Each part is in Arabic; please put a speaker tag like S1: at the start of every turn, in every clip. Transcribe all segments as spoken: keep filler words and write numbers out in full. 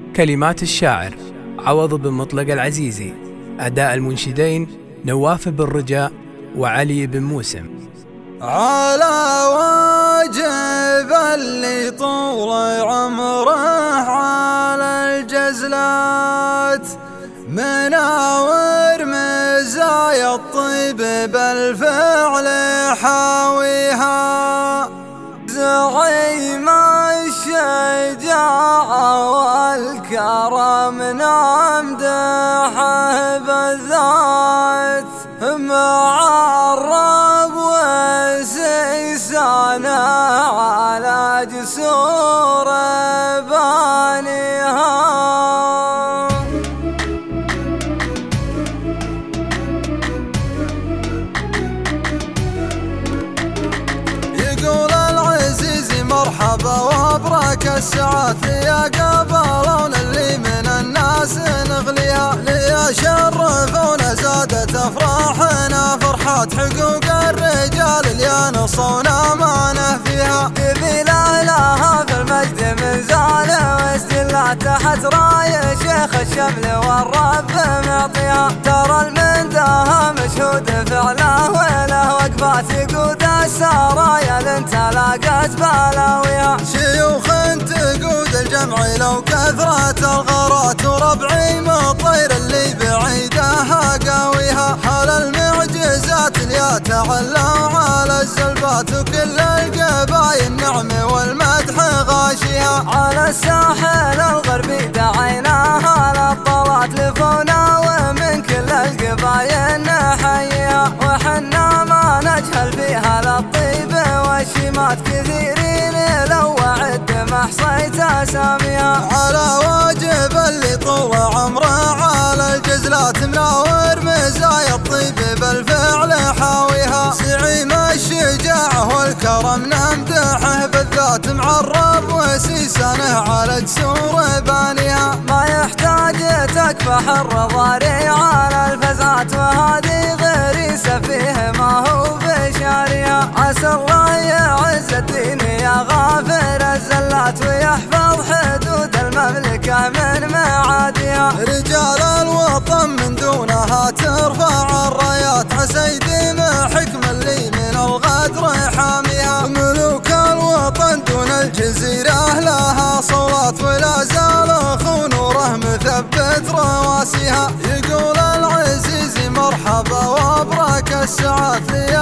S1: كلمات الشاعر عوض بن مطلق العزيزي. أداء المنشدين نواف بن رجاء وعلي بن موسم.
S2: على واجب اللي طول عمره على الجزلات مناور مزايا الطيب بالفعل حاويها، زعيم الشجاعة والكرم نمدحه بالذات، معرب وسيسانه على جسور بانيها. يقول العزيزي مرحبا وابرك الساعات يا قبلون اللي من الناس نغليها، ليا شرفونا زادت افراحنا فرحات حقوق الرجال اللي نصونا مانه فيها. قبيله لها في المجد من زاله واستلا تحت رايه شيخ الشمل والرب معطيها، ترى المنداها مشهود فعله وله وقفات يقود السرايا لانت لاقت بلاويها. شيوخ تقود الجمع لو كثرت الغارات، وربعي مطير اللي بعيدها قاويها، حال المعجزات اللي تعلوا على الزلبات، وكل القبايل النعم والمدح غاشيها. على الساحل الغربي دعيناها للطلات لفونا ومن كل القبايل نحييها، وحنا ما نجهل فيها للطيب والشيمات كثيرين لو وعد ما حصيت اساميها. على واجب اللي طول عمره على الجزلات مناور مزايا الطيب بالفعل حاويها، زعيم الشجاعة والكرم نمدحه بالذات، معرب وسيسانه على جسور بانيها. ما يحتاج تكفح الرضاري على الفزعات، وهذه غريسة فيه ما هو بشاريها. عسى الله يعز الدين يا غافر الزلات، ويحفظ حدود المملكة من معاديها. رجال الوطن من دونها ترفع الرايات، عسى يديم حكم اللي من الغدر حاميها. ملوك الوطن دون الجزيرة لها صولات، ولا زال اخو نوره مثبت رواسيها. يقول العزيزي مرحبا وابرك الساعات ليا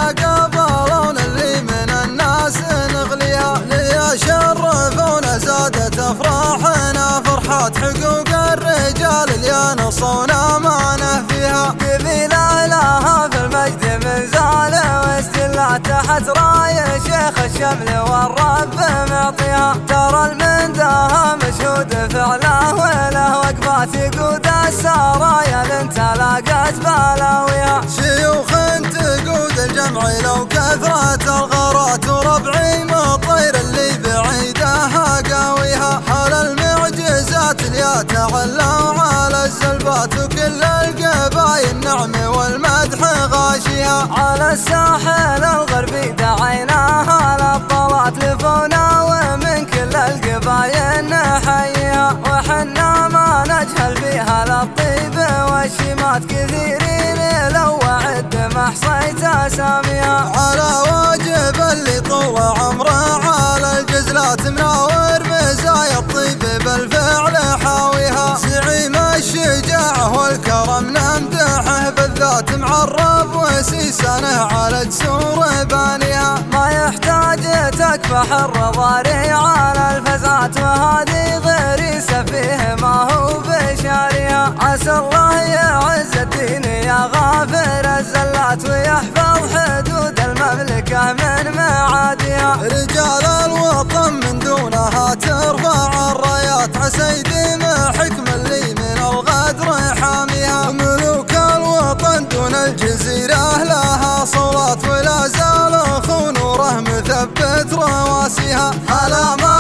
S2: قبلون اللي من الناس نغليها، ليا شرفونا زادت افراحنا فرحات حقوق الرجال اللي نصونا مانه فيها. قبيله لها في المجد من زاله واستلا تحت رايه شيخ الشمل والرب معطيها، ترى المنداها مشهود فعله وله وقفات يقود السرايا لانت لاقت بلاويها. شيوخ تقود الجمع لو كثرت الغارات، وربعي مطير اللي بعيدها قاويها، حال المعجزات اللي تعلوا على الزلبات، وكل القبايل النعم والمدح غاشيها. على الساحل الغربي دعيناها للطلات لفونا ومن كل القبايل نحييها، وحنا ما نجهل فيها للطيب والشيمات كثيرين لو وعد ما حصيت اساميها. على واجب اللي طول عمره على الجزلات مناور مزايا الطيب بالفعل حاويها، زعيم الشجاعة والكرم نمدحه بالذات، معرب وسيسانه على جسور بانيها. ما يحتاج تكفح الرضاري على الفزعات، وهذه غريسة فيه ما هو بشاريها. عسى الله يعز الدين يا غافر الزلات، ويحفظ حدود المملكة من معاديها. رجال الوطن من دونها ترفع الرايات، عسى يديم حكم اللي من الغدر حاميها. ملوك الوطن دون الجزيرة لها صولات، ولا زال اخو نوره مثبت رواسيها. على ما